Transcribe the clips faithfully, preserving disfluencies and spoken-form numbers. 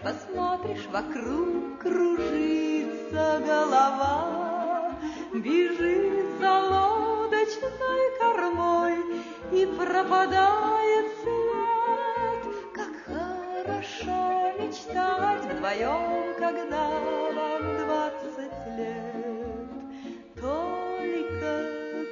посмотришь, вокруг кружится голова, бежит за лодочной кормой и пропадает след. Как хорошо мечтать вдвоем, когда вам двадцать лет. Только,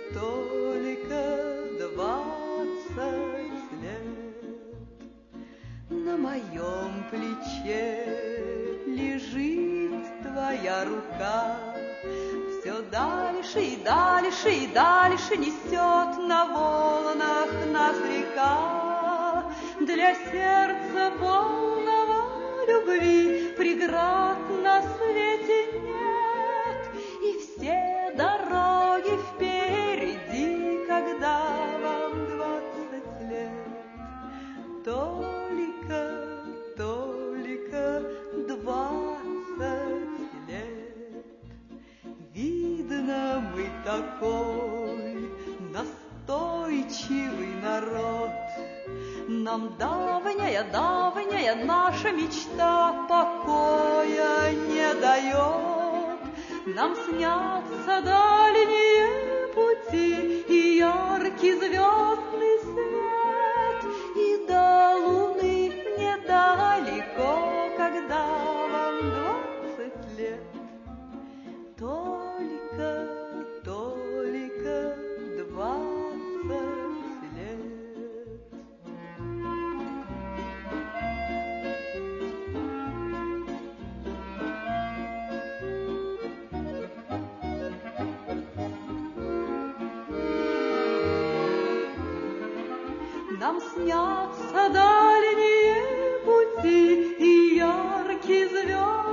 только двадцать лет. На моем плече лежит твоя рука, все дальше и дальше и дальше несет на волнах нас река. Для сердца полного любви преград на свете нет, и все дороги впереди, когда вам двадцать лет. Только, только двадцать лет. Видно, мы такой настойчивый народ. Нам давняя, давняя наша мечта покоя не дает. Нам снятся дальние пути и яркий звездный свет, и до луны недалеко, когда вам двадцать лет. Только, только двадцать лет. Нам снятся дальние пути и яркий звезд.